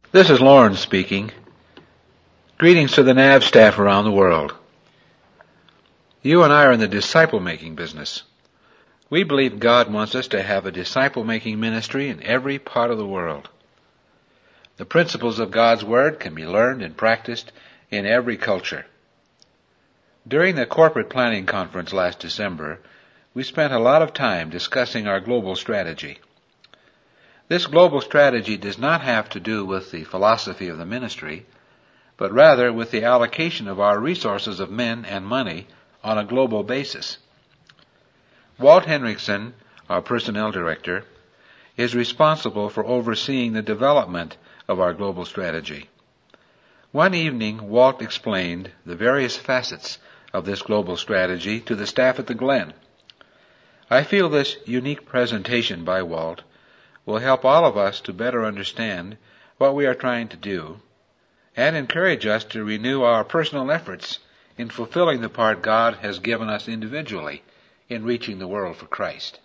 This is Lawrence speaking. Greetings to the NAV staff around the world. You and I are in the disciple-making business. We believe God wants us to have a disciple-making ministry in every part of the world. The principles of God's Word can be learned and practiced in every culture. During the corporate planning conference last December, we spent a lot of time discussing our global strategy. This global strategy does not have to do with the philosophy of the ministry, but rather with the allocation of our resources of men and money on a global basis. Walt Henrichsen, our personnel director, is responsible for overseeing the development of our global strategy. One evening, Walt explained the various facets of this global strategy to the staff at the Glen. I feel this unique presentation by Walt will help all of us to better understand what we are trying to do and encourage us to renew our personal efforts in fulfilling the part God has given us individually in reaching the world for Christ.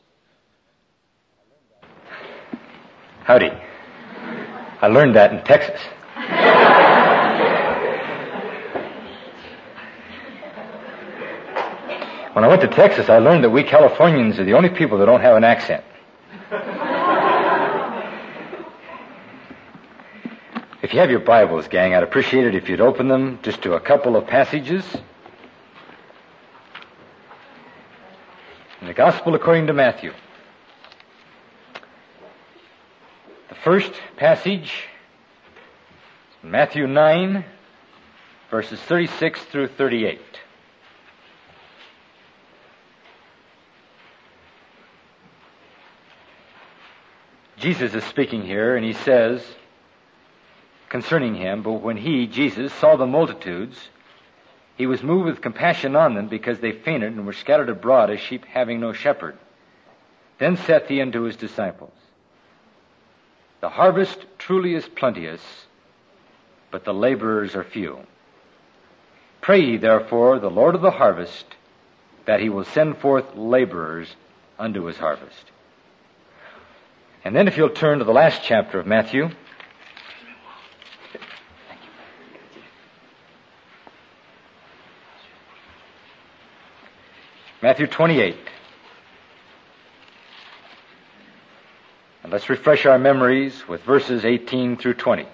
Howdy. I learned that in Texas. When I went to Texas, I learned that we Californians are the only people that don't have an accent. If you have your Bibles, gang, I'd appreciate it if you'd open them just to a couple of passages. In the Gospel according to Matthew. The first passage, Matthew 9, verses 36 through 38. Jesus is speaking here, and he says concerning him, but when he, Jesus, saw the multitudes, he was moved with compassion on them because they fainted and were scattered abroad as sheep having no shepherd. Then saith he unto his disciples, the harvest truly is plenteous, but the laborers are few. Pray ye therefore the Lord of the harvest that he will send forth laborers unto his harvest. And then if you'll turn to the last chapter of Matthew, Matthew 28. And let's refresh our memories with verses 18 through 20.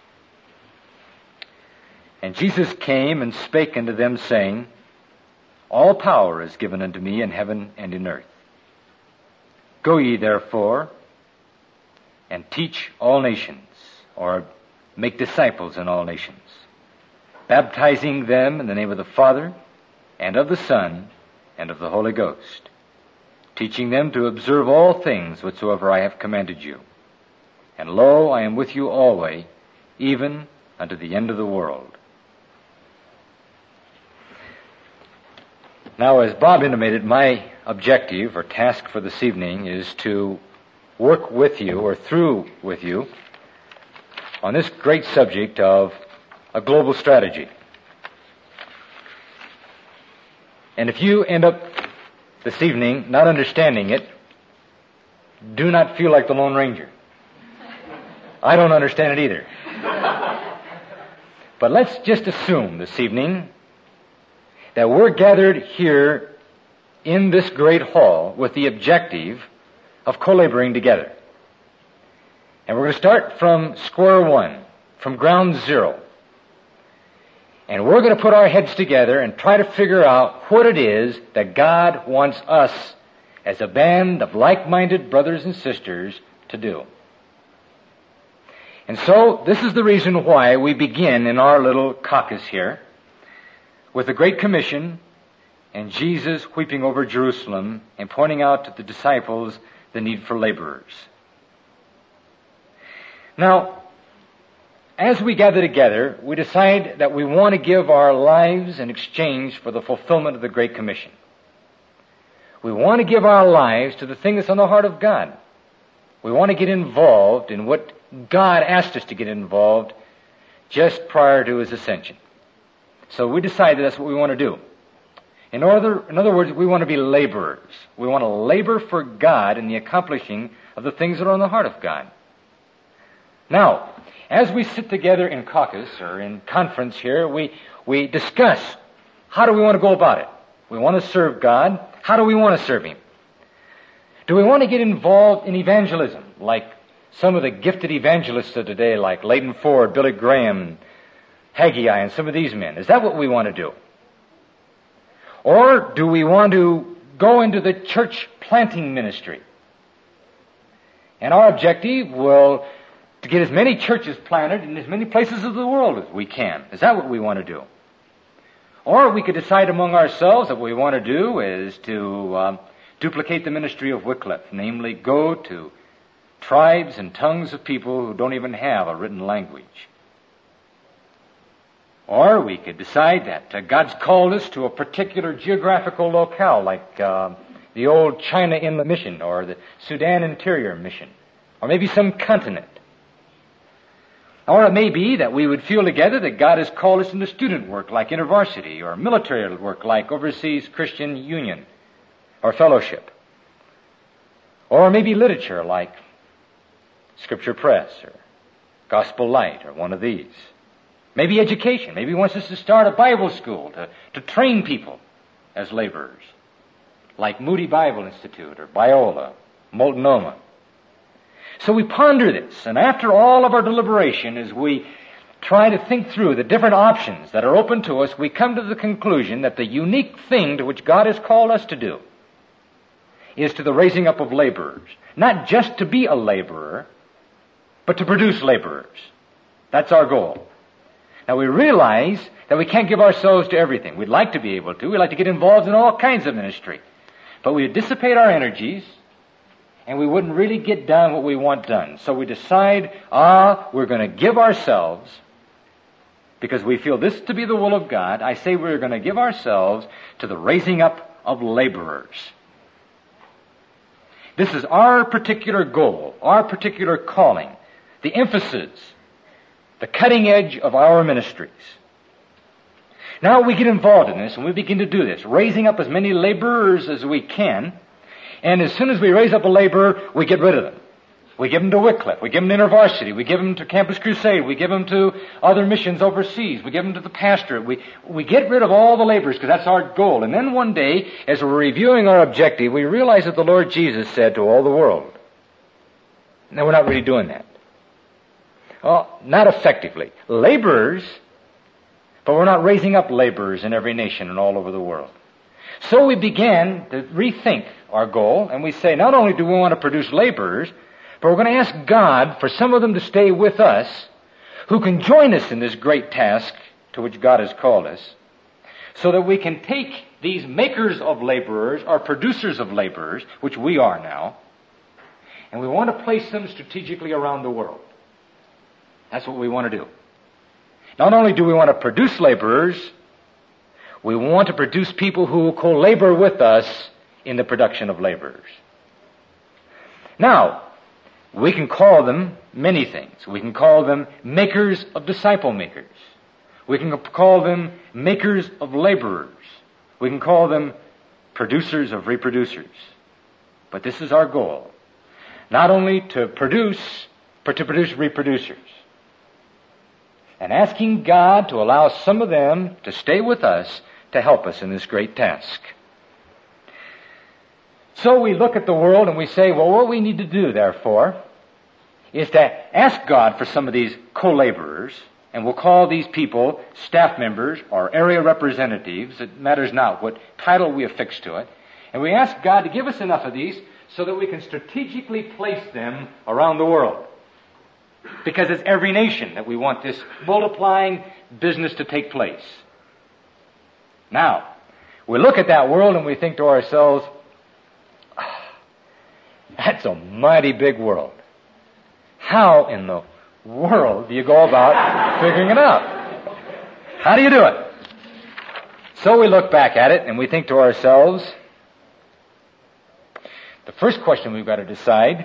And Jesus came and spake unto them, saying, all power is given unto me in heaven and in earth. Go ye therefore, and teach all nations, or make disciples in all nations, baptizing them in the name of the Father, and of the Son, and of the Holy Ghost, teaching them to observe all things whatsoever I have commanded you. And lo, I am with you always, even unto the end of the world. Now, as Bob intimated, my objective or task for this evening is to work with you, or through with you, on this great subject of a global strategy. And if you end up this evening not understanding it, do not feel like the Lone Ranger. I don't understand it either. But let's just assume this evening that we're gathered here in this great hall with the objective of co-laboring together. And we're going to start from square one, from ground zero. And we're going to put our heads together and try to figure out what it is that God wants us as a band of like-minded brothers and sisters to do. And so, this is the reason why we begin in our little caucus here with the Great Commission and Jesus weeping over Jerusalem and pointing out to the disciples the need for laborers. Now, as we gather together, we decide that we want to give our lives in exchange for the fulfillment of the Great Commission. We want to give our lives to the thing that's on the heart of God. We want to get involved in what God asked us to get involved just prior to His ascension. So we decided that's what we want to do. In other words, we want to be laborers. We want to labor for God in the accomplishing of the things that are on the heart of God. Now, as we sit together in caucus or in conference here, we discuss how do we want to go about it. We want to serve God. How do we want to serve Him? Do we want to get involved in evangelism, like some of the gifted evangelists of today, like Leighton Ford, Billy Graham, Haggai, and some of these men? Is that what we want to do? Or do we want to go into the church planting ministry? And our objective will to get as many churches planted in as many places of the world as we can. Is that what we want to do? Or we could decide among ourselves that what we want to do is to duplicate the ministry of Wycliffe, namely go to tribes and tongues of people who don't even have a written language. Or we could decide that God's called us to a particular geographical locale, like the old China Inland Mission or the Sudan Interior Mission, or maybe some continent. Or it may be that we would feel together that God has called us into student work like InterVarsity, or military work like Overseas Christian Union or Fellowship. Or maybe literature like Scripture Press or Gospel Light or one of these. Maybe education. Maybe He wants us to start a Bible school to train people as laborers, like Moody Bible Institute or Biola, Multnomah. So we ponder this, and after all of our deliberation, as we try to think through the different options that are open to us, we come to the conclusion that the unique thing to which God has called us to do is to the raising up of laborers. Not just to be a laborer, but to produce laborers. That's our goal. Now we realize that we can't give ourselves to everything. We'd like to be able to. We'd like to get involved in all kinds of ministry. But we would dissipate our energies, and we wouldn't really get done what we want done. So we decide, we're going to give ourselves, because we feel this to be the will of God. I say we're going to give ourselves to the raising up of laborers. This is our particular goal, our particular calling, the emphasis, the cutting edge of our ministries. Now we get involved in this, and we begin to do this, raising up as many laborers as we can. And as soon as we raise up a laborer, we get rid of them. We give them to Wycliffe. We give them to InterVarsity. We give them to Campus Crusade. We give them to other missions overseas. We give them to the pastorate. We get rid of all the laborers because that's our goal. And then one day, as we're reviewing our objective, we realize that the Lord Jesus said to all the world. Now we're not really doing that. Well, not effectively. Laborers, but we're not raising up laborers in every nation and all over the world. So we began to rethink our goal, and we say, not only do we want to produce laborers, but we're going to ask God for some of them to stay with us, who can join us in this great task to which God has called us, so that we can take these makers of laborers, or producers of laborers, which we are now, and we want to place them strategically around the world. That's what we want to do. Not only do we want to produce laborers, we want to produce people who will co-labor with us in the production of laborers. Now, we can call them many things. We can call them makers of disciple makers. We can call them makers of laborers. We can call them producers of reproducers. But this is our goal. Not only to produce, but to produce reproducers. And asking God to allow some of them to stay with us to help us in this great task. So we look at the world and we say, well, what we need to do, therefore, is to ask God for some of these co-laborers, and we'll call these people staff members or area representatives. It matters not what title we affix to it. And we ask God to give us enough of these so that we can strategically place them around the world. Because it's every nation that we want this multiplying business to take place. Now, we look at that world and we think to ourselves, that's a mighty big world. How in the world do you go about figuring it out? How do you do it? So we look back at it and we think to ourselves, the first question we've got to decide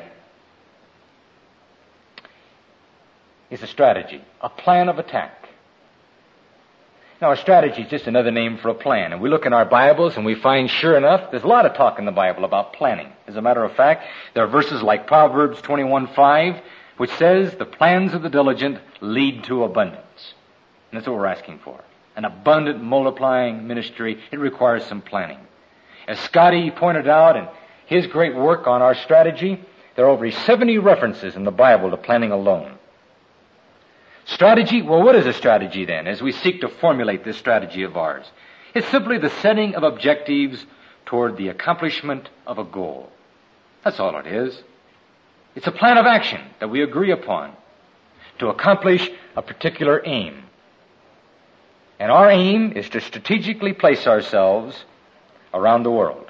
is a strategy, a plan of attack. Now, a strategy is just another name for a plan. And we look in our Bibles and we find, sure enough, there's a lot of talk in the Bible about planning. As a matter of fact, there are verses like Proverbs 21:5, which says the plans of the diligent lead to abundance. And that's what we're asking for. An abundant multiplying ministry. It requires some planning. As Scotty pointed out in his great work on our strategy, there are over 70 references in the Bible to planning alone. Strategy, well, what is a strategy then, as we seek to formulate this strategy of ours? It's simply the setting of objectives toward the accomplishment of a goal. That's all it is. It's a plan of action that we agree upon to accomplish a particular aim. And our aim is to strategically place ourselves around the world.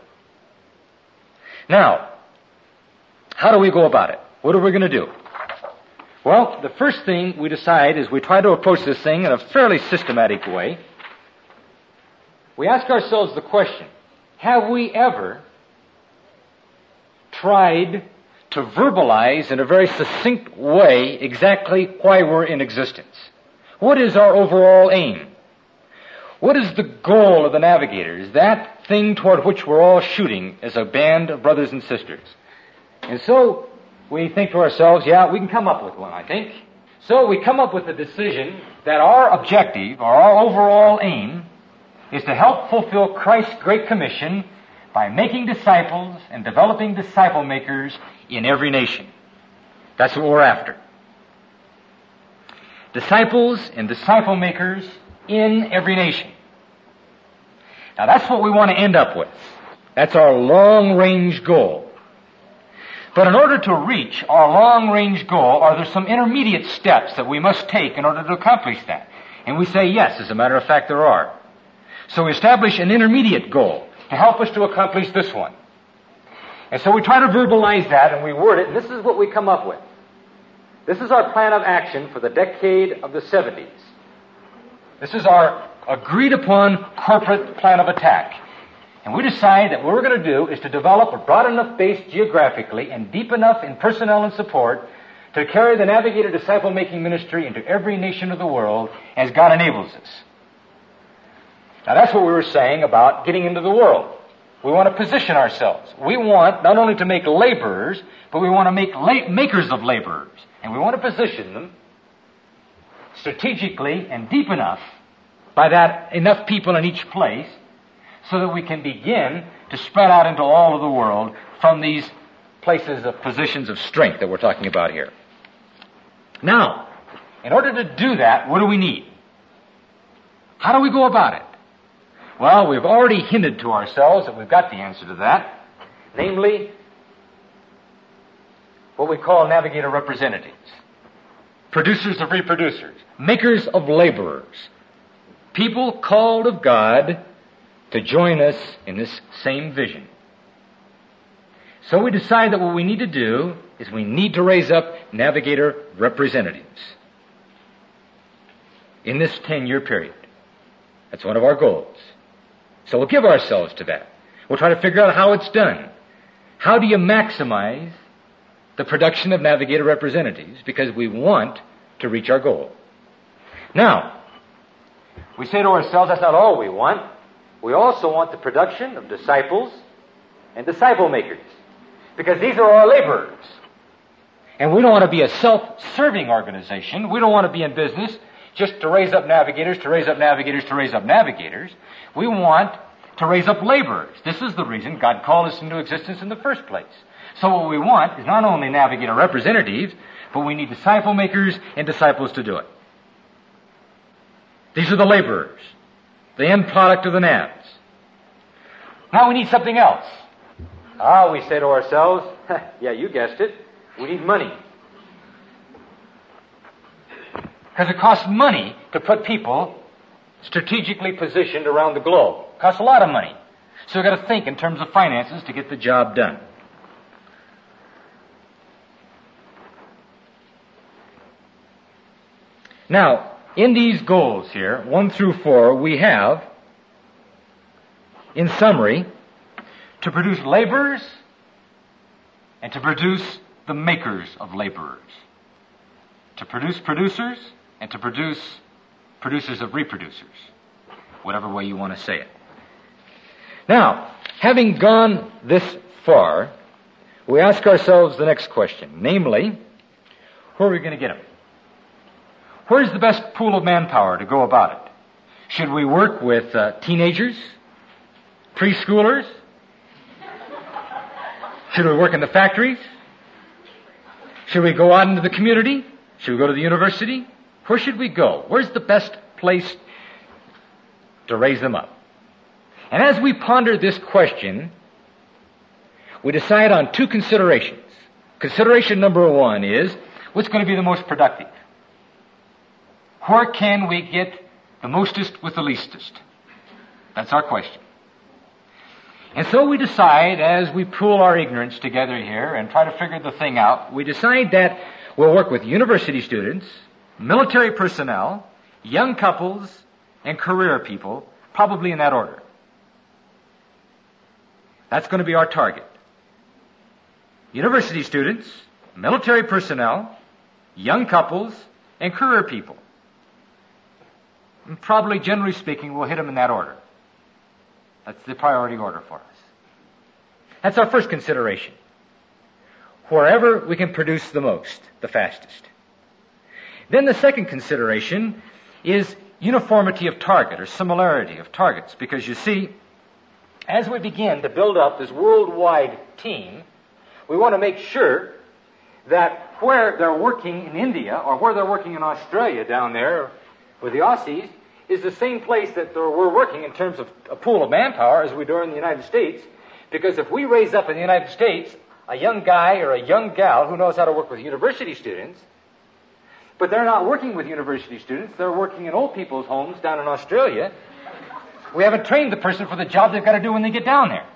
Now, how do we go about it? What are we going to do? Well, the first thing we decide is we try to approach this thing in a fairly systematic way. We ask ourselves the question, have we ever tried to verbalize in a very succinct way exactly why we're in existence? What is our overall aim? What is the goal of the Navigators, that thing toward which we're all shooting as a band of brothers and sisters? And so we think to ourselves, yeah, we can come up with one, I think. So we come up with the decision that our objective, or our overall aim, is to help fulfill Christ's Great Commission by making disciples and developing disciple makers in every nation. That's what we're after. Disciples and disciple makers in every nation. Now that's what we want to end up with. That's our long-range goal. But in order to reach our long-range goal, are there some intermediate steps that we must take in order to accomplish that? And we say yes, as a matter of fact there are. So we establish an intermediate goal to help us to accomplish this one. And so we try to verbalize that and we word it, and this is what we come up with. This is our plan of action for the decade of the 70s. This is our agreed upon corporate plan of attack. And we decide that what we're going to do is to develop a broad enough base geographically and deep enough in personnel and support to carry the Navigator disciple-making ministry into every nation of the world as God enables us. Now that's what we were saying about getting into the world. We want to position ourselves. We want not only to make laborers, but we want to make makers of laborers. And we want to position them strategically and deep enough, by that enough people in each place, so that we can begin to spread out into all of the world from these places of positions of strength that we're talking about here. Now, in order to do that, what do we need? How do we go about it? Well, we've already hinted to ourselves that we've got the answer to that, namely what we call Navigator representatives, producers of reproducers, makers of laborers, people called of God to join us in this same vision. So we decide that what we need to do is we need to raise up Navigator representatives in this 10-year period. That's one of our goals. So we'll give ourselves to that. We'll try to figure out how it's done. How do you maximize the production of Navigator representatives? Because we want to reach our goal. Now, we say to ourselves, that's not all we want. We also want the production of disciples and disciple makers. Because these are our laborers. And we don't want to be a self-serving organization. We don't want to be in business just to raise up navigators, to raise up navigators, to raise up navigators. We want to raise up laborers. This is the reason God called us into existence in the first place. So what we want is not only Navigator representatives, but we need disciple makers and disciples to do it. These are the laborers, the end product of the navs. Now we need something else. We say to ourselves, yeah, you guessed it, we need money. Because it costs money to put people strategically positioned around the globe. It costs a lot of money. So we've got to think in terms of finances to get the job done. Now, in these goals here, 1 through 4, we have, in summary, to produce laborers and to produce the makers of laborers. To produce producers and to produce producers of reproducers. Whatever way you want to say it. Now, having gone this far, we ask ourselves the next question, namely, Where are we going to get them? Where's the best pool of manpower to go about it? Should we work with teenagers? Preschoolers? Should we work in the factories? Should we go out into the community? Should we go to the university? Where should we go? Where's the best place to raise them up? And as we ponder this question, we decide on two considerations. Consideration number one is, what's going to be the most productive? Where can we get the mostest with the leastest? That's our question. And so we decide, as we pool our ignorance together here and try to figure the thing out, we decide that we'll work with university students, military personnel, young couples, and career people, probably in that order. That's going to be our target. University students, military personnel, young couples, and career people. And probably, generally speaking, we'll hit them in that order. That's the priority order for us. That's our first consideration. Wherever we can produce the most, the fastest. Then the second consideration is uniformity of target or similarity of targets. Because you see, as we begin to build up this worldwide team, we want to make sure that where they're working in India or where they're working in Australia down there with the Aussies is the same place that we're working in terms of a pool of manpower as we do in the United States. Because if we raise up in the United States a young guy or a young gal who knows how to work with university students, but they're not working with university students, they're working in old people's homes down in Australia, we haven't trained the person for the job they've got to do when they get down there.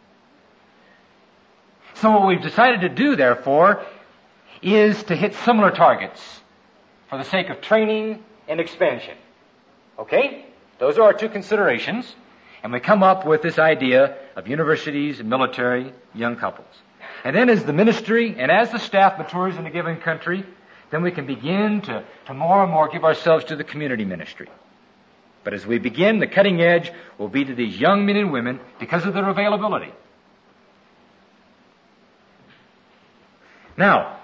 So what we've decided to do, therefore, is to hit similar targets for the sake of training and expansion. Okay? Those are our two considerations. And we come up with this idea of universities, military, young couples. And then as the ministry and as the staff matures in a given country, then we can begin to more and more give ourselves to the community ministry. But as we begin, the cutting edge will be to these young men and women because of their availability. Now,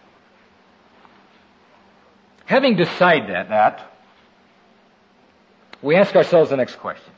having decided that, we ask ourselves the next question.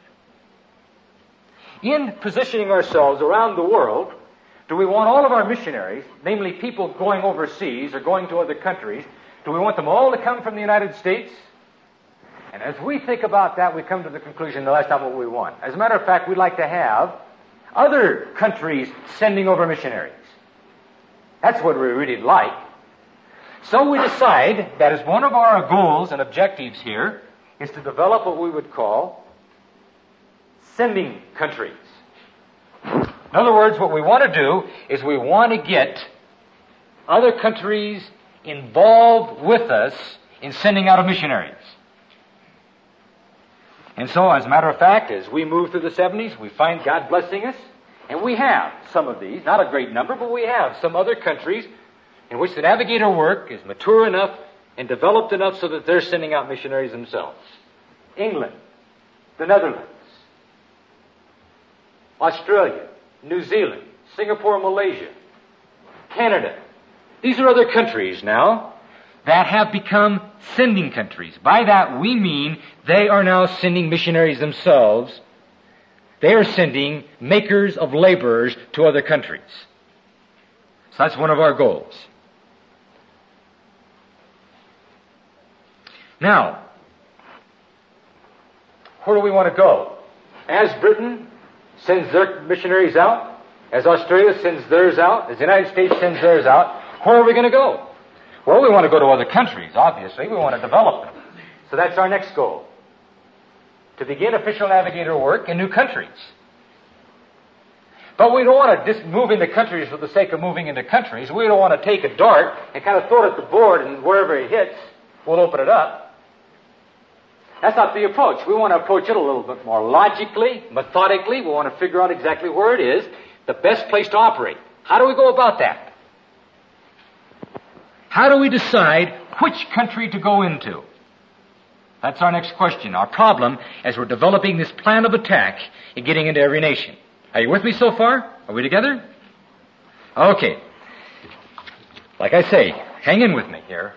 In positioning ourselves around the world, do we want all of our missionaries, namely people going overseas or going to other countries, do we want them all to come from the United States? And as we think about that, we come to the conclusion that that's not what we want. As a matter of fact, we'd like to have other countries sending over missionaries. That's what we really like. So we decide that as one of our goals and objectives here is to develop what we would call sending countries. In other words, what we want to do is we want to get other countries involved with us in sending out of missionaries. And so, as a matter of fact, as we move through the 70s, we find God blessing us, and we have some of these, not a great number, but we have some other countries in which the navigator work is mature enough and developed enough so that they're sending out missionaries themselves. England, the Netherlands, Australia, New Zealand, Singapore, Malaysia, Canada. These are other countries now that have become sending countries. By that we mean they are now sending missionaries themselves. They are sending makers of laborers to other countries. So that's one of our goals. Now, where do we want to go? As Britain sends their missionaries out, as Australia sends theirs out, as the United States sends theirs out, where are we going to go? Well, we want to go to other countries, obviously. We want to develop them. So that's our next goal. To begin official navigator work in new countries. But we don't want to just move into countries for the sake of moving into countries. We don't want to take a dart and kind of throw it at the board, and wherever it hits, we'll open it up. That's not the approach. We want to approach it a little bit more logically, methodically. We want to figure out exactly where it is, the best place to operate. How do we go about that? How do we decide which country to go into? That's our next question, our problem as we're developing this plan of attack and getting into every nation. Are you with me so far? Are we together? Okay. Like I say, hang in with me here.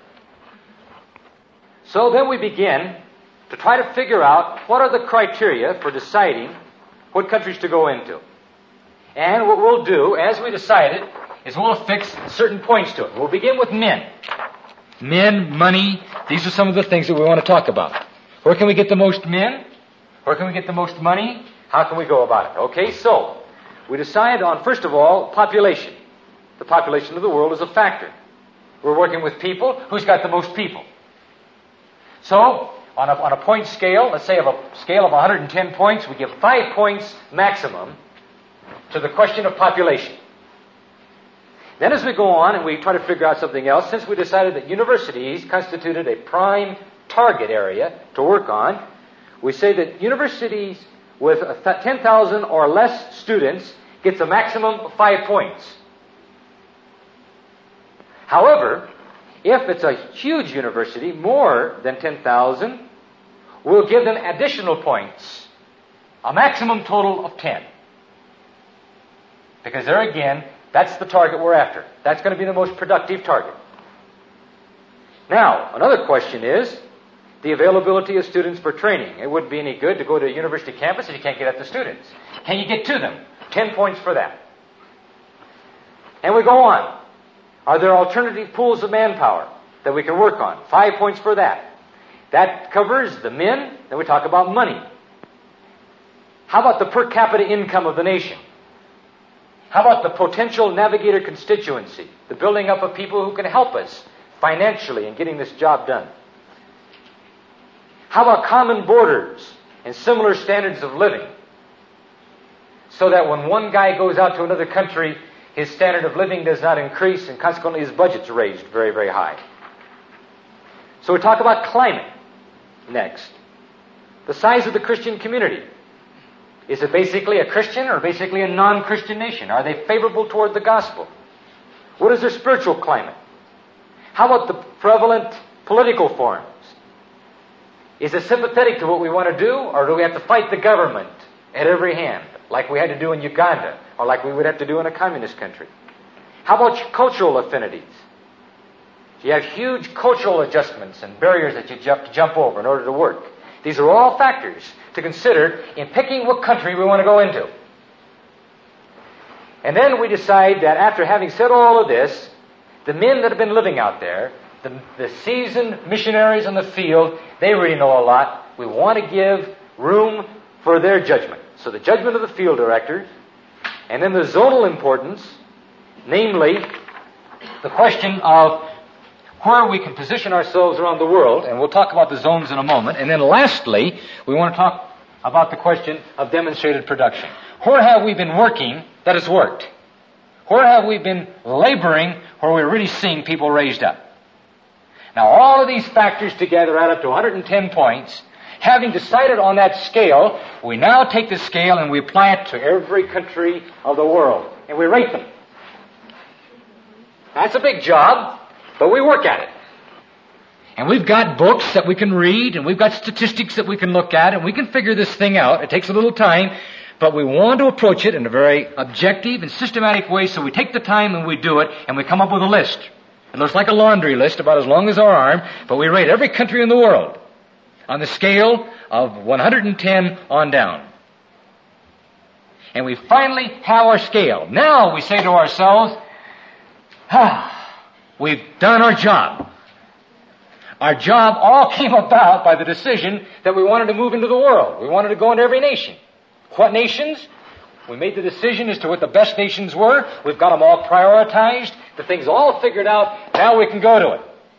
So then we begin to try to figure out what are the criteria for deciding what countries to go into. And what we'll do, as we decide it, is we'll affix certain points to it. We'll begin with men. Men, money, these are some of the things that we want to talk about. Where can we get the most men? Where can we get the most money? How can we go about it? Okay, so we decide on, first of all, population. The population of the world is a factor. We're working with people. Who's got the most people? So, on a point scale, let's say of a scale of 110 points, we give 5 points maximum to the question of population. Then as we go on and we try to figure out something else, since we decided that universities constituted a prime target area to work on, we say that universities with 10,000 or less students gets a maximum of 5 points. However, if it's a huge university, more than 10,000, we'll give them additional points, a maximum total of 10. Because there again, that's the target we're after. That's going to be the most productive target. Now, another question is the availability of students for training. It wouldn't be any good to go to a university campus if you can't get at the students. Can you get to them? 10 points for that. And we go on. Are there alternative pools of manpower that we can work on? 5 points for that. That covers the men. Then we talk about money. How about the per capita income of the nation? How about the potential navigator constituency? The building up of people who can help us financially in getting this job done. How about common borders and similar standards of living? So that when one guy goes out to another country, his standard of living does not increase and consequently his budget's raised very, very high. So we talk about climate next. The size of the Christian community. Is it basically a Christian or basically a non-Christian nation? Are they favorable toward the gospel? What is their spiritual climate? How about the prevalent political forms? Is it sympathetic to what we want to do, or do we have to fight the government at every hand, like we had to do in Uganda, or like we would have to do in a communist country? How about cultural affinities? You have huge cultural adjustments and barriers that you have to jump over in order to work. These are all factors to consider in picking what country we want to go into. And then we decide that after having said all of this, the men that have been living out there, the seasoned missionaries in the field, they really know a lot. We want to give room for their judgment. So the judgment of the field directors, and then the zonal importance, namely the question of where we can position ourselves around the world, and we'll talk about the zones in a moment. And then lastly, we want to talk about the question of demonstrated production. Where have we been working that has worked? Where have we been laboring where we're really seeing people raised up? Now, all of these factors together add up to 110 points. Having decided on that scale, we now take the scale and we apply it to every country of the world, and we rate them. That's a big job, but we work at it. And we've got books that we can read, and we've got statistics that we can look at, and we can figure this thing out. It takes a little time, but we want to approach it in a very objective and systematic way, so we take the time and we do it, and we come up with a list. It looks like a laundry list about as long as our arm, but we rate every country in the world on the scale of 110 on down. And we finally have our scale. Now we say to ourselves, we've done our job. Our job all came about by the decision that we wanted to move into the world. We wanted to go into every nation. What nations? We made the decision as to what the best nations were. We've got them all prioritized. The thing's all figured out. Now we can go to it.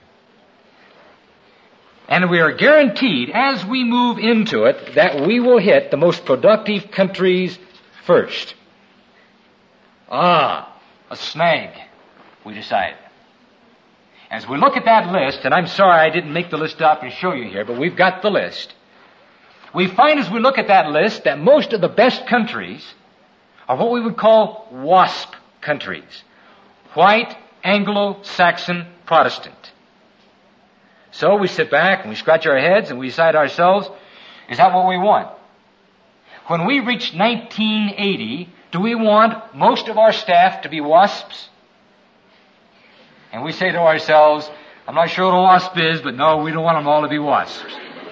And we are guaranteed, as we move into it, that we will hit the most productive countries first. A snag, we decided. As we look at that list, and I'm sorry I didn't make the list up and show you here, but we've got the list. We find as we look at that list that most of the best countries are what we would call WASP countries. White, Anglo-Saxon, Protestant. So we sit back and we scratch our heads and we decide ourselves, is that what we want? When we reach 1980, do we want most of our staff to be WASPs? And we say to ourselves, I'm not sure what a wasp is, but no, we don't want them all to be wasps.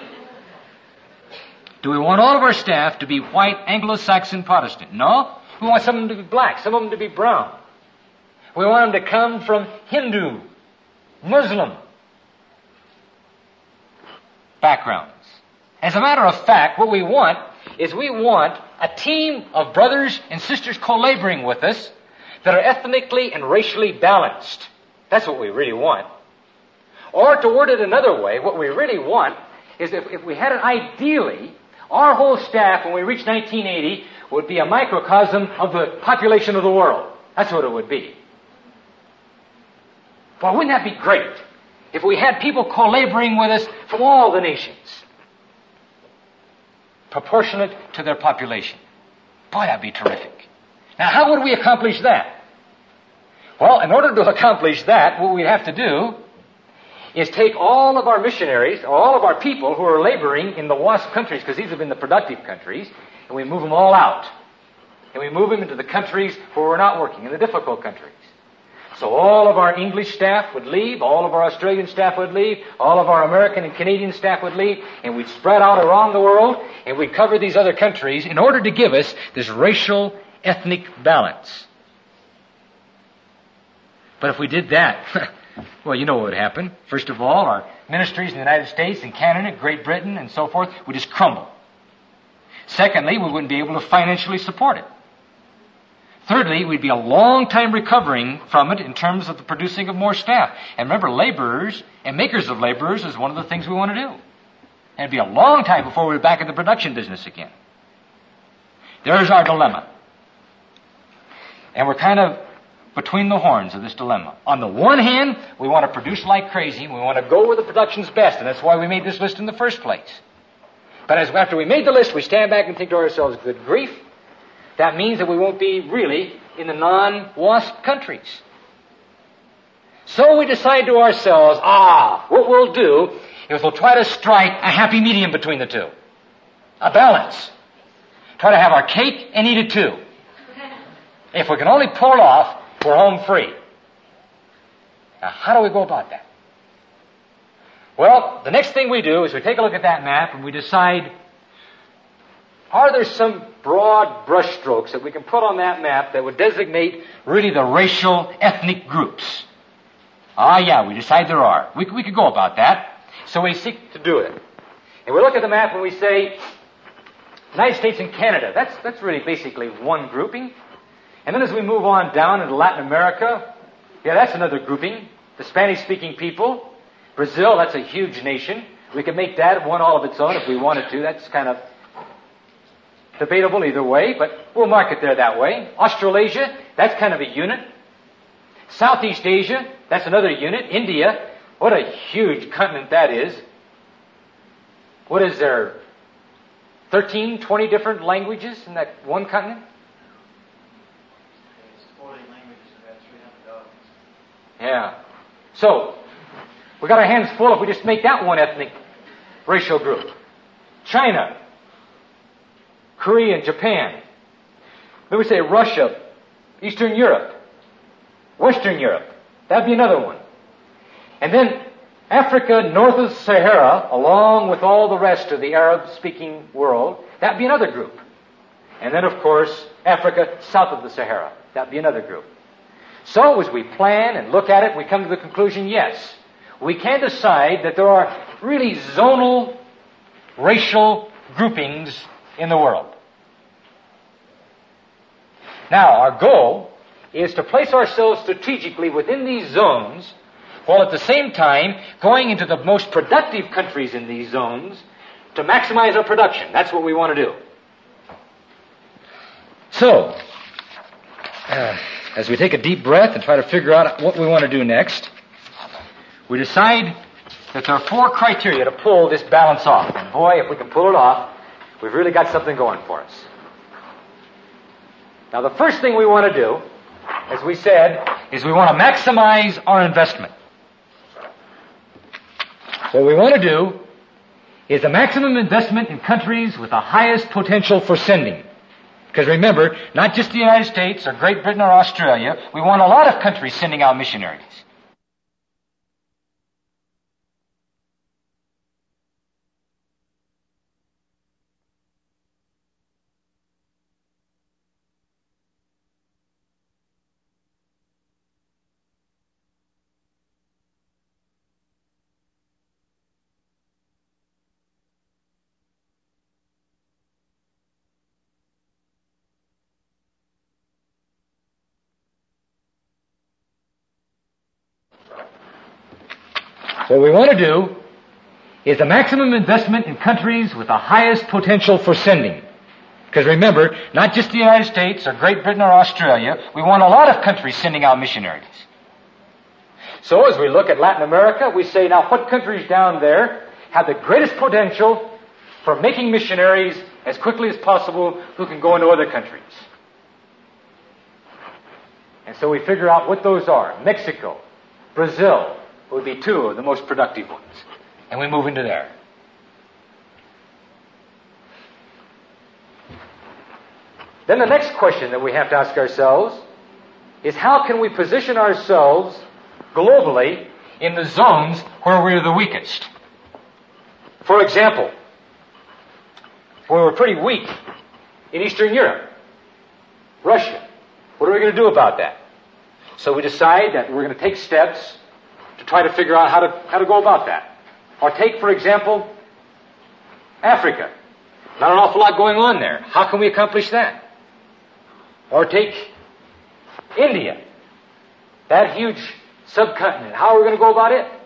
Do we want all of our staff to be white Anglo-Saxon Protestant? No. We want some of them to be black, some of them to be brown. We want them to come from Hindu, Muslim backgrounds. As a matter of fact, what we want is we want a team of brothers and sisters co-laboring with us that are ethnically and racially balanced. That's what we really want. Or to word it another way, what we really want is if we had it ideally, our whole staff when we reach 1980 would be a microcosm of the population of the world. That's what it would be. Well, wouldn't that be great if we had people co-laboring with us from all the nations, proportionate to their population? Boy, that'd be terrific. Now, how would we accomplish that? Well, in order to accomplish that, what we'd have to do is take all of our missionaries, all of our people who are laboring in the WASP countries, because these have been the productive countries, and we move them all out. And we move them into the countries where we're not working, in the difficult countries. So all of our English staff would leave, all of our Australian staff would leave, all of our American and Canadian staff would leave, and we'd spread out around the world, and we'd cover these other countries in order to give us this racial, ethnic balance. But if we did that, well, you know what would happen. First of all, our ministries in the United States and Canada, Great Britain, and so forth would just crumble. Secondly, we wouldn't be able to financially support it. Thirdly, we'd be a long time recovering from it in terms of the producing of more staff. And remember, laborers and makers of laborers is one of the things we want to do. And it'd be a long time before we were back in the production business again. There's our dilemma. And we're kind of between the horns of this dilemma. On the one hand, we want to produce like crazy, and we want to go where the production's best, and that's why we made this list in the first place. But after we made the list, we stand back and think to ourselves, good grief, that means that we won't be really in the non-WASP countries. So we decide to ourselves, what we'll do is we'll try to strike a happy medium between the two. A balance. Try to have our cake and eat it too. If we can only pull it off, we're home free. Now, how do we go about that? Well, the next thing we do is we take a look at that map and we decide, are there some broad brushstrokes that we can put on that map that would designate really the racial, ethnic groups? Yeah, we decide there are. We could go about that. So we seek to do it. And we look at the map and we say, United States and Canada, that's really basically one grouping. And then as we move on down into Latin America, that's another grouping. The Spanish-speaking people. Brazil, that's a huge nation. We could make that one all of its own if we wanted to. That's kind of debatable either way, but we'll mark it there that way. Australasia, that's kind of a unit. Southeast Asia, that's another unit. India, what a huge continent that is. What is there? 13, 20 different languages in that one continent? Yeah. So, we got our hands full if we just make that one ethnic racial group. China, Korea, and Japan. Then we say Russia, Eastern Europe, Western Europe. That'd be another one. And then Africa, north of Sahara, along with all the rest of the Arab-speaking world, that'd be another group. And then, of course, Africa, south of the Sahara. That'd be another group. So, as we plan and look at it, we come to the conclusion, yes, we can decide that there are really zonal racial groupings in the world. Now, our goal is to place ourselves strategically within these zones, while at the same time going into the most productive countries in these zones to maximize our production. That's what we want to do. So, as we take a deep breath and try to figure out what we want to do next, we decide that there are 4 criteria to pull this balance off. And boy, if we can pull it off, we've really got something going for us. Now, the first thing we want to do, as we said, is we want to maximize our investment. What we want to do is a maximum investment in countries with the highest potential for sending. Because remember, not just the United States or Great Britain or Australia, we want a lot of countries sending out missionaries. What we want to do is the maximum investment in countries with the highest potential for sending. Because remember, not just the United States or Great Britain or Australia, we want a lot of countries sending out missionaries. So as we look at Latin America, we say, now what countries down there have the greatest potential for making missionaries as quickly as possible who can go into other countries? And so we figure out what those are. Mexico, Brazil would be two of the most productive ones. And we move into there. Then the next question that we have to ask ourselves is how can we position ourselves globally in the zones where we're the weakest? For example, we were pretty weak in Eastern Europe, Russia. What are we going to do about that? So we decide that we're going to take steps to try to figure out how to go about that. Or take, for example, Africa. Not an awful lot going on there. How can we accomplish that? Or take India, that huge subcontinent. How are we going to go about it?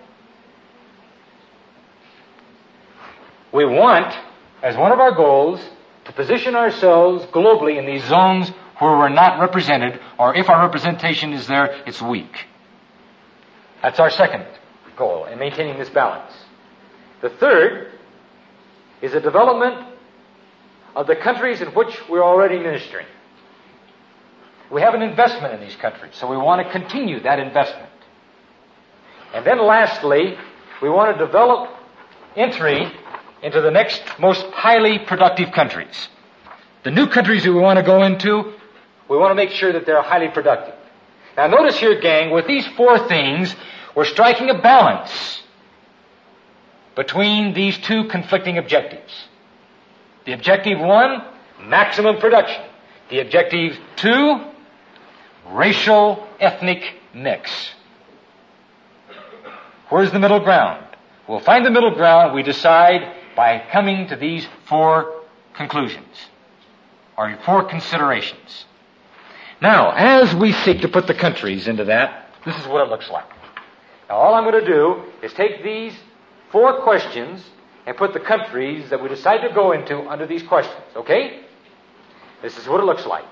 We want, as one of our goals, to position ourselves globally in these zones where we're not represented, or if our representation is there, it's weak. That's our second goal in maintaining this balance. The third is the development of the countries in which we're already ministering. We have an investment in these countries, so we want to continue that investment. And then lastly, we want to develop entry into the next most highly productive countries. The new countries that we want to go into, we want to make sure that they're highly productive. Now notice here, gang, with these four things, we're striking a balance between these two conflicting objectives. The objective one, maximum production. The objective two, racial, ethnic mix. Where's the middle ground? We'll find the middle ground, we decide, by coming to these four conclusions, or four considerations. Now, as we seek to put the countries into that, this is what it looks like. Now, all I'm going to do is take these four questions and put the countries that we decide to go into under these questions, okay? This is what it looks like.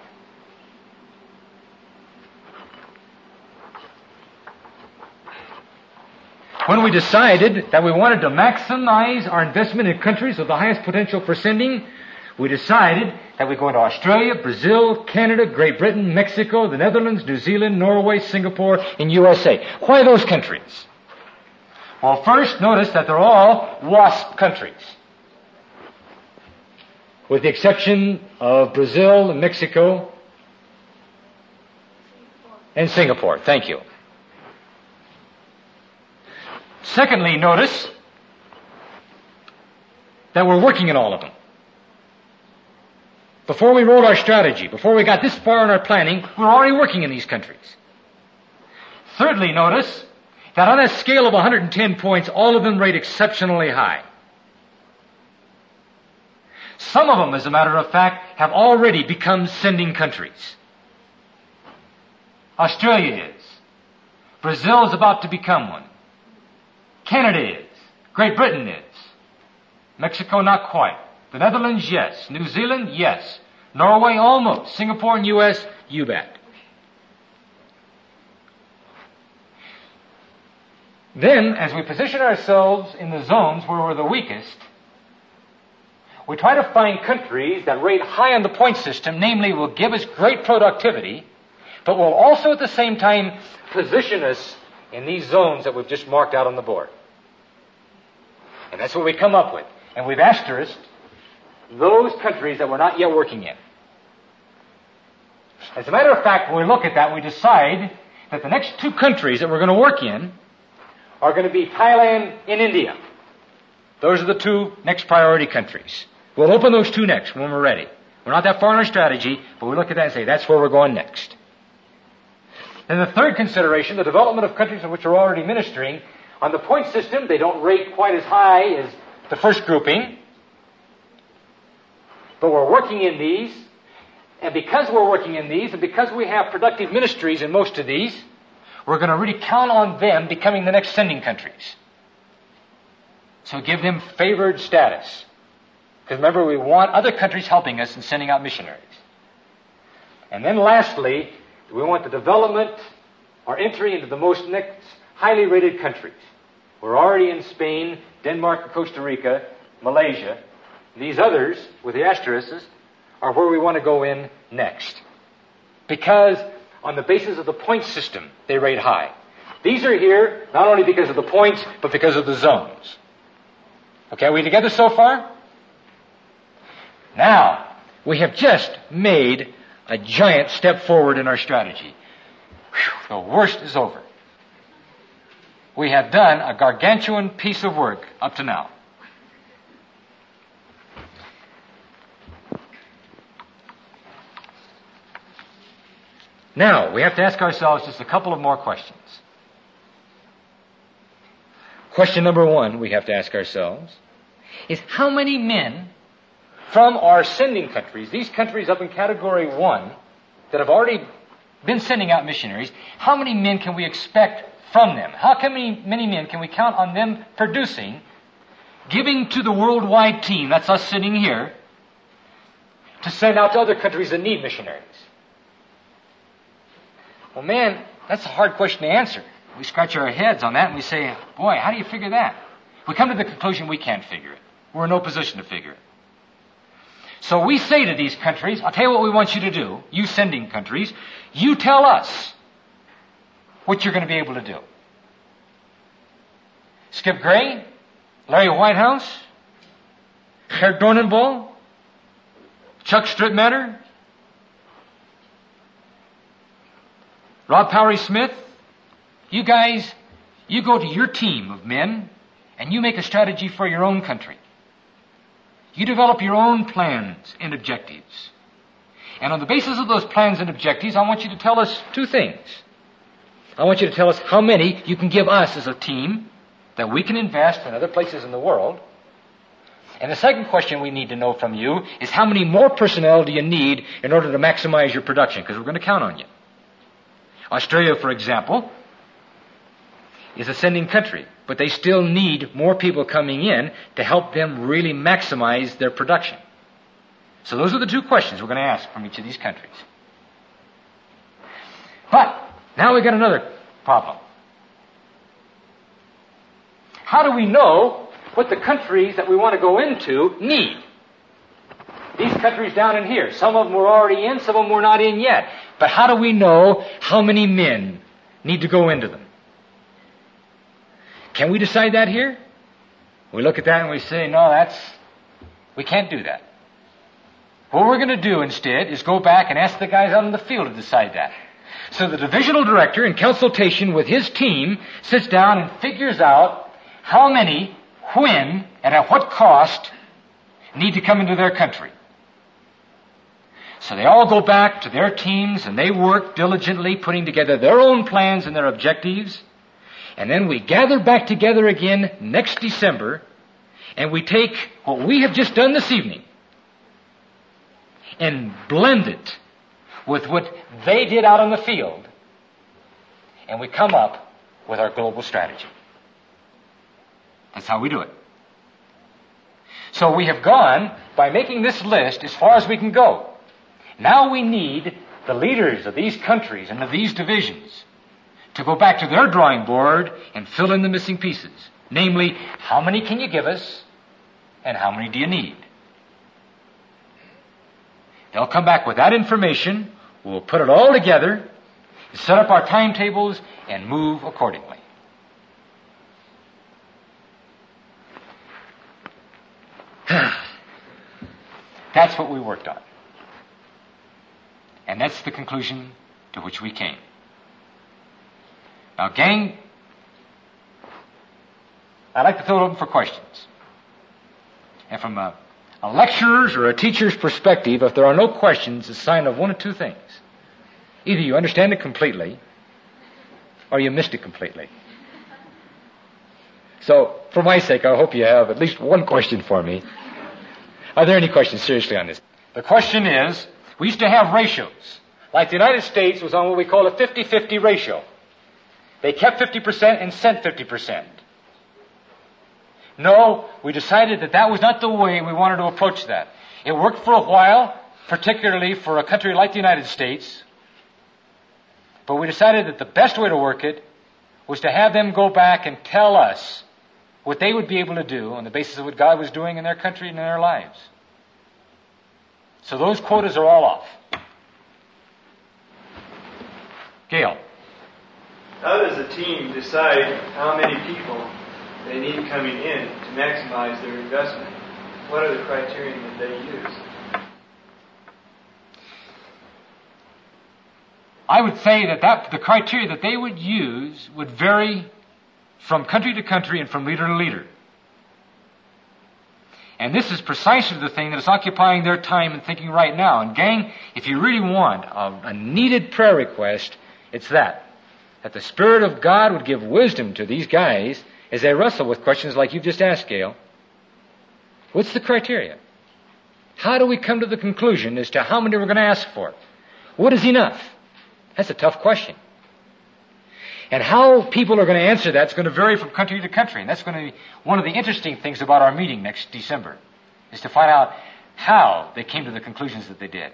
When we decided that we wanted to maximize our investment in countries with the highest potential for sending, we decided that we go into Australia, Brazil, Canada, Great Britain, Mexico, the Netherlands, New Zealand, Norway, Singapore, and USA. Why those countries? Well, first, notice that they're all WASP countries, with the exception of Brazil and Mexico and Singapore. Thank you. Secondly, notice that we're working in all of them. Before we wrote our strategy, before we got this far in our planning, we were already working in these countries. Thirdly, notice that on a scale of 110 points, all of them rate exceptionally high. Some of them, as a matter of fact, have already become sending countries. Australia is. Brazil is about to become one. Canada is. Great Britain is. Mexico, not quite. The Netherlands, yes. New Zealand, yes. Norway, almost. Singapore and U.S., you bet. Then, as we position ourselves in the zones where we're the weakest, we try to find countries that rate high on the point system, namely will give us great productivity, but will also at the same time position us in these zones that we've just marked out on the board. And that's what we come up with. And we've asterisked those countries that we're not yet working in. As a matter of fact, when we look at that, we decide that the next two countries that we're going to work in are going to be Thailand and India. Those are the two next priority countries. We'll open those two next when we're ready. We're not that far in our strategy, but we look at that and say, that's where we're going next. And the third consideration, the development of countries in which we're already ministering, on the point system, they don't rate quite as high as the first grouping, but we're working in these, and because we're working in these, and because we have productive ministries in most of these, we're going to really count on them becoming the next sending countries. So give them favored status. Because remember, we want other countries helping us in sending out missionaries. And then lastly, we want the development or entry into the most next highly rated countries. We're already in Spain, Denmark, and Costa Rica, Malaysia. These others, with the asterisks, are where we want to go in next. Because on the basis of the point system, they rate high. These are here not only because of the points, but because of the zones. Okay, are we together so far? Now, we have just made a giant step forward in our strategy. Whew, the worst is over. We have done a gargantuan piece of work up to now. Now, we have to ask ourselves just a couple of more questions. Question number one we have to ask ourselves is how many men from our sending countries, these countries up in category 1 that have already been sending out missionaries, how many men can we expect from them? How many men can we count on them producing, giving to the worldwide team, that's us sitting here, to send out to other countries that need missionaries? Well, man, that's a hard question to answer. We scratch our heads on that and we say, boy, how do you figure that? We come to the conclusion we can't figure it. We're in no position to figure it. So we say to these countries, I'll tell you what we want you to do, you sending countries, you tell us what you're going to be able to do. Skip Gray, Larry Whitehouse, Herr Dornenball, Chuck Strittmatter, Rob Powery Smith, you guys, you go to your team of men and you make a strategy for your own country. You develop your own plans and objectives. And on the basis of those plans and objectives, I want you to tell us two things. I want you to tell us how many you can give us as a team that we can invest in other places in the world. And the second question we need to know from you is how many more personnel do you need in order to maximize your production? Because we're going to count on you. Australia, for example, is a sending country, but they still need more people coming in to help them really maximize their production. So those are the two questions we're going to ask from each of these countries. But now we've got another problem. How do we know what the countries that we want to go into need? These countries down in here, some of them we're already in, some of them we're not in yet. But how do we know how many men need to go into them? Can we decide that here? We look at that and we say, no, we can't do that. What we're going to do instead is go back and ask the guys out in the field to decide that. So the divisional director, in consultation with his team, sits down and figures out how many, when, and at what cost need to come into their country. So they all go back to their teams and they work diligently putting together their own plans and their objectives. And then we gather back together again next December and we take what we have just done this evening and blend it with what they did out on the field, and we come up with our global strategy. That's how we do it. So we have gone, by making this list, as far as we can go. Now we need the leaders of these countries and of these divisions to go back to their drawing board and fill in the missing pieces. Namely, how many can you give us and how many do you need? They'll come back with that information. We'll put it all together, set up our timetables, and move accordingly. That's what we worked on. And that's the conclusion to which we came. Now, gang, I'd like to throw it open for questions. And from a lecturer's or a teacher's perspective, if there are no questions, it's a sign of one of two things. Either you understand it completely, or you missed it completely. So, for my sake, I hope you have at least one question for me. Are there any questions seriously on this? The question is, we used to have ratios. Like the United States was on what we call a 50-50 ratio. They kept 50% and sent 50%. No, we decided that that was not the way we wanted to approach that. It worked for a while, particularly for a country like the United States, but we decided that the best way to work it was to have them go back and tell us what they would be able to do on the basis of what God was doing in their country and in their lives. So those quotas are all off. Gail. How does a team decide how many people they need coming in to maximize their investment? What are the criteria that they use? I would say that the criteria that they would use would vary from country to country and from leader to leader. And this is precisely the thing that is occupying their time and thinking right now. And gang, if you really want a needed prayer request, it's that the Spirit of God would give wisdom to these guys as they wrestle with questions like you've just asked, Gail. What's the criteria? How do we come to the conclusion as to how many we're going to ask for? What is enough? That's a tough question. And how people are going to answer that is going to vary from country to country. And that's going to be one of the interesting things about our meeting next December, is to find out how they came to the conclusions that they did.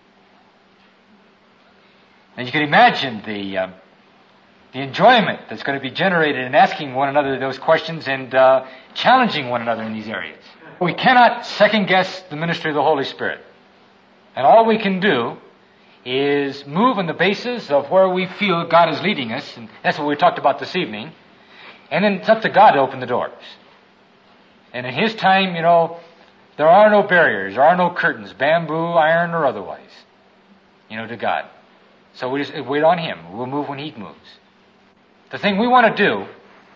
And you can imagine the enjoyment that's going to be generated in asking one another those questions and challenging one another in these areas. We cannot second-guess the ministry of the Holy Spirit. And all we can do is move on the basis of where we feel God is leading us, and that's what we talked about this evening. And then it's up to God to open the doors. And in His time, there are no barriers, there are no curtains, bamboo, iron, or otherwise, to God. So we just wait on Him. We'll move when He moves. The thing we want to do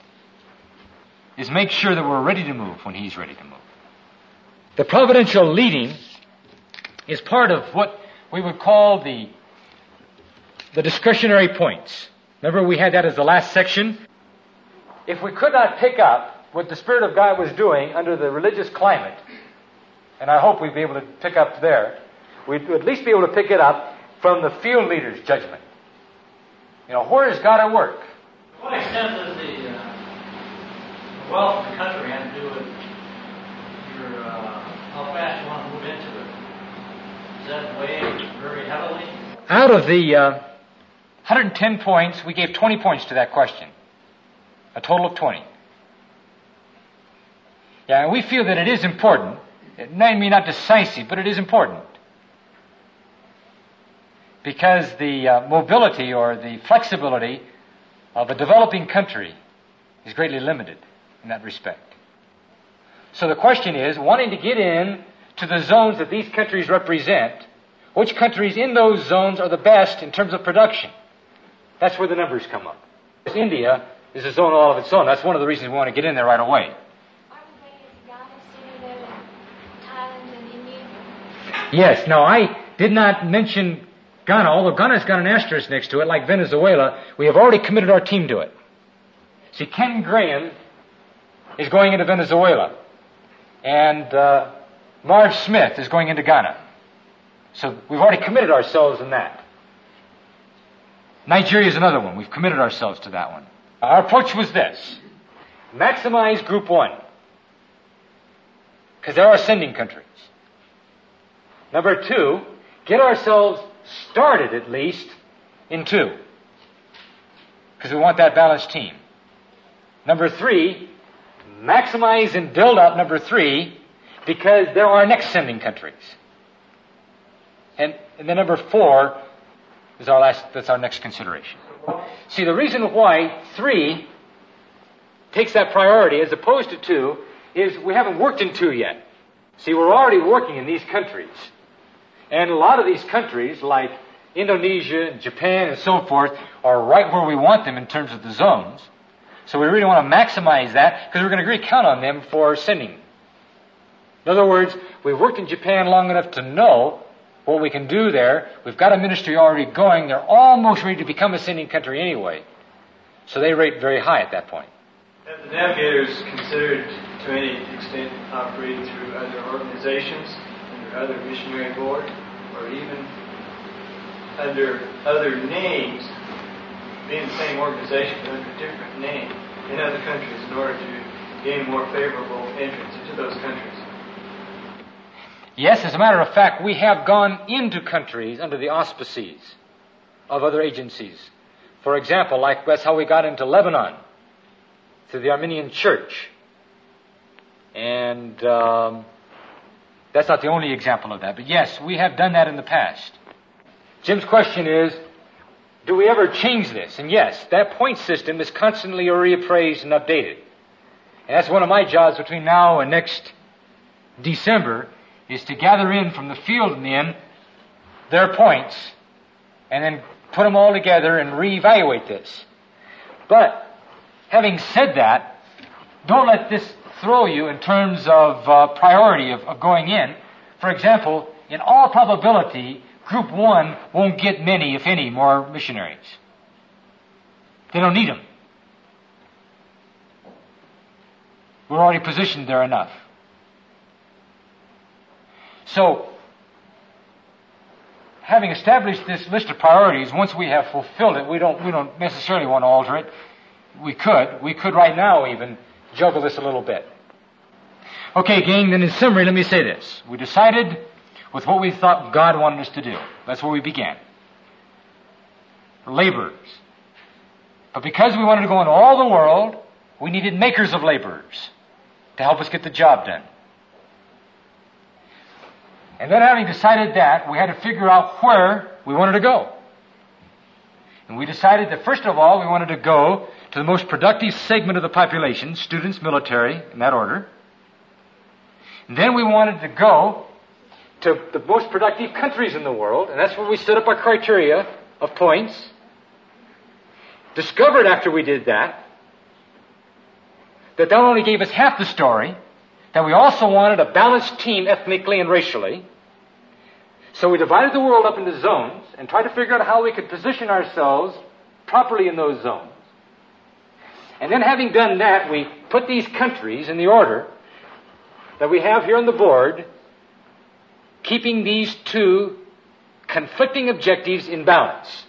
is make sure that we're ready to move when He's ready to move. The providential leading is part of what we would call the discretionary points. Remember, we had that as the last section? If we could not pick up what the Spirit of God was doing under the religious climate, and I hope we'd be able to pick up there, we'd at least be able to pick it up from the field leader's judgment. Where is God at work? To what extent does the wealth of the country have to do with how fast you want to move into it? Does that weigh very heavily? Out of the 110 points, we gave 20 points to that question. A total of 20. Yeah, and we feel that it is important. It may be not decisive, but it is important. Because the mobility or the flexibility of a developing country is greatly limited in that respect. So the question is, wanting to get in to the zones that these countries represent, which countries in those zones are the best in terms of production? That's where the numbers come up. India is a zone all of its own. That's one of the reasons we want to get in there right away. Yes, now I did not mention Ghana, although Ghana's got an asterisk next to it, like Venezuela. We have already committed our team to it. See, Ken Graham is going into Venezuela, and Marv Smith is going into Ghana. So we've already committed ourselves in that. Nigeria is another one. We've committed ourselves to that one. Our approach was this. Maximize Group 1, because they're our sending countries. Number 2, get ourselves started at least in 2, because we want that balanced team. Number 3, maximize and build up number 3, because they're our next sending countries. And then number 4 is that's our next consideration. See, the reason why 3 takes that priority as opposed to 2 is we haven't worked in 2 yet. See, we're already working in these countries. And a lot of these countries, like Indonesia, Japan, and so forth, are right where we want them in terms of the zones. So we really want to maximize that because we're going to really count on them for sending. In other words, we've worked in Japan long enough to know what we can do there. We've got a ministry already going. They're almost ready to become a sending country anyway. So they rate very high at that point. Have the navigators considered to any extent operating through other organizations, under other missionary board, or even under other names, being the same organization but under different names in other countries in order to gain more favorable entrance into those countries. Yes, as a matter of fact, we have gone into countries under the auspices of other agencies. For example, like that's how we got into Lebanon, through the Armenian Church. And that's not the only example of that. But yes, we have done that in the past. Jim's question is, do we ever change this? And yes, that point system is constantly reappraised and updated. And that's one of my jobs between now and next December, is to gather in from the field men their points and then put them all together and reevaluate this. But having said that, don't let this throw you in terms of priority of going in. For example, in all probability, Group 1 won't get many, if any, more missionaries. They don't need them. We're already positioned there enough. So, having established this list of priorities, once we have fulfilled it, we don't necessarily want to alter it. We could right now even juggle this a little bit. Okay, gang, then in summary, let me say this. We decided with what we thought God wanted us to do. That's where we began. Laborers. But because we wanted to go into all the world, we needed makers of laborers to help us get the job done. And then having decided that, we had to figure out where we wanted to go. And we decided that first of all, we wanted to go to the most productive segment of the population, students, military, in that order. And then we wanted to go to the most productive countries in the world, and that's where we set up our criteria of points. Discovered after we did that not only gave us half the story, that we also wanted a balanced team ethnically and racially. So we divided the world up into zones and tried to figure out how we could position ourselves properly in those zones. And then having done that, we put these countries in the order that we have here on the board, keeping these two conflicting objectives in balance.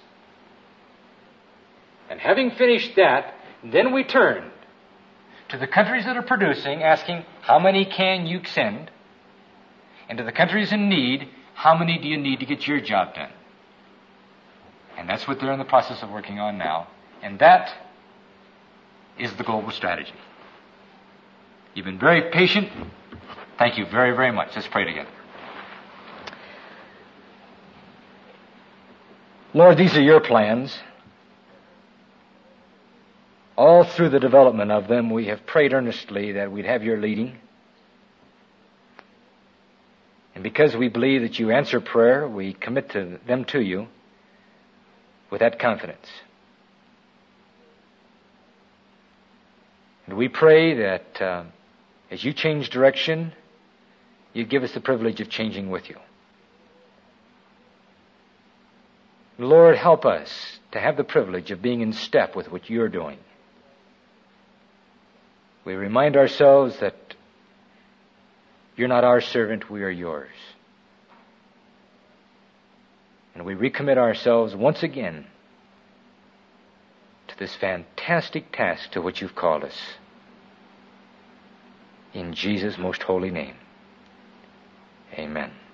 And having finished that, then we turned to the countries that are producing, asking, how many can you send? And to the countries in need, how many do you need to get your job done? And that's what they're in the process of working on now. And that is the global strategy. You've been very patient. Thank you very, very much. Let's pray together. Lord, these are your plans. All through the development of them, we have prayed earnestly that we'd have your leading. And because we believe that you answer prayer, we commit them to you with that confidence. And we pray that as you change direction, you give us the privilege of changing with you. Lord, help us to have the privilege of being in step with what you're doing. We remind ourselves that you're not our servant, we are yours. And we recommit ourselves once again to this fantastic task to which you've called us. In Jesus' most holy name. Amen.